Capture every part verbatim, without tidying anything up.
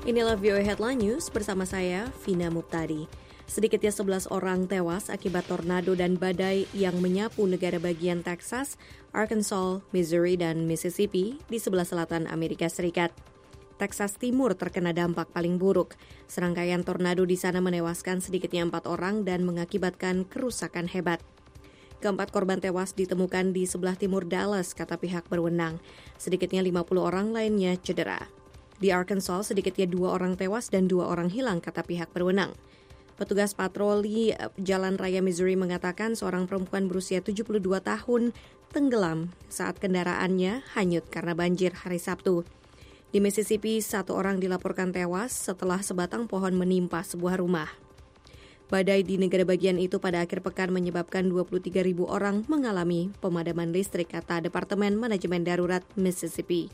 Inilah V O A Headline News bersama saya, Vina Muptadi. Sedikitnya sebelas orang tewas akibat tornado dan badai yang menyapu negara bagian Texas, Arkansas, Missouri, dan Mississippi di sebelah selatan Amerika Serikat. Texas Timur terkena dampak paling buruk. Serangkaian tornado di sana menewaskan sedikitnya empat orang dan mengakibatkan kerusakan hebat. Keempat korban tewas ditemukan di sebelah timur Dallas, kata pihak berwenang. Sedikitnya lima puluh orang lainnya cedera. Di Arkansas, sedikitnya dua orang tewas dan dua orang hilang, kata pihak berwenang. Petugas patroli Jalan Raya Missouri mengatakan seorang perempuan berusia tujuh puluh dua tahun tenggelam saat kendaraannya hanyut karena banjir hari Sabtu. Di Mississippi, satu orang dilaporkan tewas setelah sebatang pohon menimpa sebuah rumah. Badai di negara bagian itu pada akhir pekan menyebabkan dua puluh tiga ribu orang mengalami pemadaman listrik, kata Departemen Manajemen Darurat Mississippi.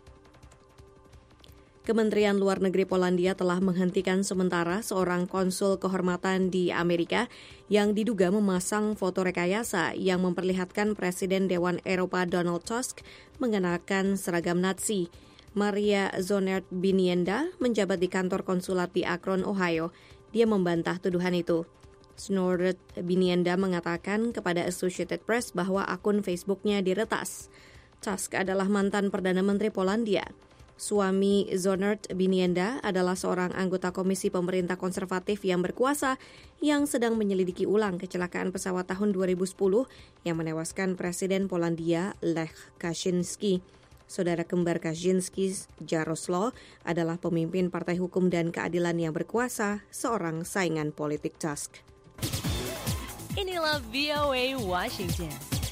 Kementerian Luar Negeri Polandia telah menghentikan sementara seorang konsul kehormatan di Amerika yang diduga memasang foto rekayasa yang memperlihatkan Presiden Dewan Eropa Donald Tusk mengenakan seragam Nazi. Maria Zonert-Binienda menjabat di kantor konsulat di Akron, Ohio. Dia membantah tuduhan itu. Zonert-Binienda mengatakan kepada Associated Press bahwa akun Facebooknya diretas. Tusk adalah mantan Perdana Menteri Polandia. Suami Zonert-Binienda adalah seorang anggota Komisi Pemerintah Konservatif yang berkuasa yang sedang menyelidiki ulang kecelakaan pesawat tahun dua ribu sepuluh yang menewaskan Presiden Polandia Lech Kaczynski. Saudara kembar Kaczynski, Jaroslaw, adalah pemimpin Partai Hukum dan Keadilan yang berkuasa, seorang saingan politik Tusk. Inilah V O A Washington.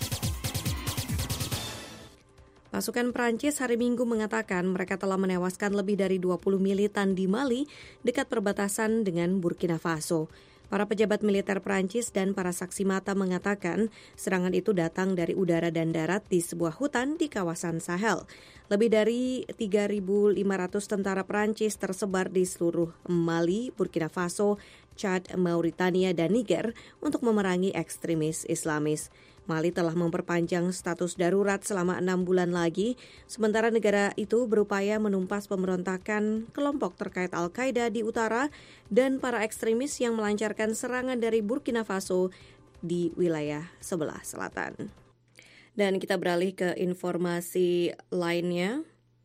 Pasukan Prancis hari Minggu mengatakan mereka telah menewaskan lebih dari dua puluh militan di Mali dekat perbatasan dengan Burkina Faso. Para pejabat militer Prancis dan para saksi mata mengatakan serangan itu datang dari udara dan darat di sebuah hutan di kawasan Sahel. Lebih dari tiga ribu lima ratus tentara Prancis tersebar di seluruh Mali, Burkina Faso, Chad, Mauritania, dan Niger untuk memerangi ekstremis Islamis. Mali telah memperpanjang status darurat selama enam bulan lagi, sementara negara itu berupaya menumpas pemberontakan kelompok terkait Al-Qaeda di utara dan para ekstremis yang melancarkan serangan dari Burkina Faso di wilayah sebelah selatan. Dan kita beralih ke informasi lainnya.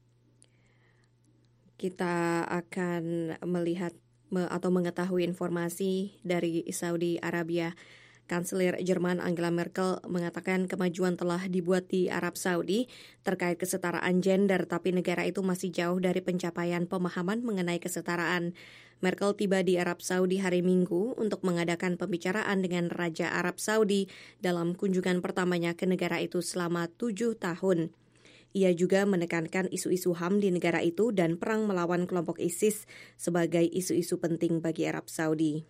Kita akan melihat atau mengetahui informasi dari Saudi Arabia. Kanselir Jerman Angela Merkel mengatakan kemajuan telah dibuat di Arab Saudi terkait kesetaraan gender, tapi negara itu masih jauh dari pencapaian pemahaman mengenai kesetaraan. Merkel tiba di Arab Saudi hari Minggu untuk mengadakan pembicaraan dengan Raja Arab Saudi dalam kunjungan pertamanya ke negara itu selama tujuh tahun. Ia juga menekankan isu-isu H A M di negara itu dan perang melawan kelompok ISIS sebagai isu-isu penting bagi Arab Saudi.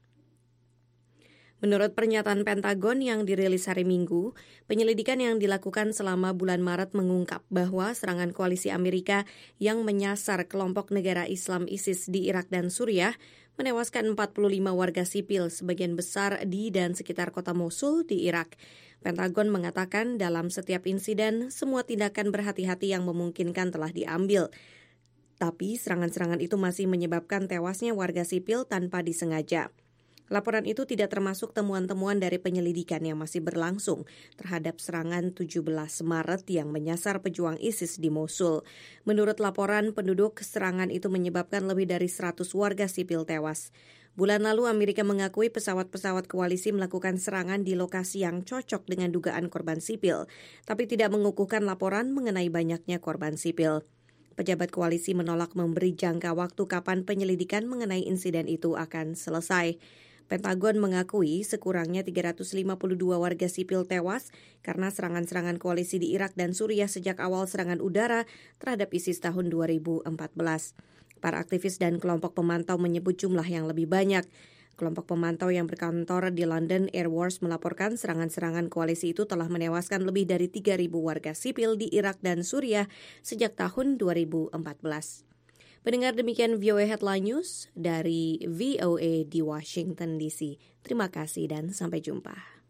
Menurut pernyataan Pentagon yang dirilis hari Minggu, penyelidikan yang dilakukan selama bulan Maret mengungkap bahwa serangan koalisi Amerika yang menyasar kelompok negara Islam ISIS di Irak dan Suriah menewaskan empat puluh lima warga sipil, sebagian besar di dan sekitar kota Mosul di Irak. Pentagon mengatakan dalam setiap insiden, semua tindakan berhati-hati yang memungkinkan telah diambil. Tapi serangan-serangan itu masih menyebabkan tewasnya warga sipil tanpa disengaja. Laporan itu tidak termasuk temuan-temuan dari penyelidikan yang masih berlangsung terhadap serangan tujuh belas Maret yang menyasar pejuang ISIS di Mosul. Menurut laporan penduduk, serangan itu menyebabkan lebih dari seratus warga sipil tewas. Bulan lalu Amerika mengakui pesawat-pesawat koalisi melakukan serangan di lokasi yang cocok dengan dugaan korban sipil, tapi tidak mengukuhkan laporan mengenai banyaknya korban sipil. Pejabat koalisi menolak memberi jangka waktu kapan penyelidikan mengenai insiden itu akan selesai. Pentagon mengakui sekurangnya tiga ratus lima puluh dua warga sipil tewas karena serangan-serangan koalisi di Irak dan Suriah sejak awal serangan udara terhadap ISIS tahun dua ribu empat belas. Para aktivis dan kelompok pemantau menyebut jumlah yang lebih banyak. Kelompok pemantau yang berkantor di London Air Wars melaporkan serangan-serangan koalisi itu telah menewaskan lebih dari tiga ribu warga sipil di Irak dan Suriah sejak tahun dua ribu empat belas. Pendengar, demikian V O A Headline News dari V O A di Washington D C. Terima kasih dan sampai jumpa.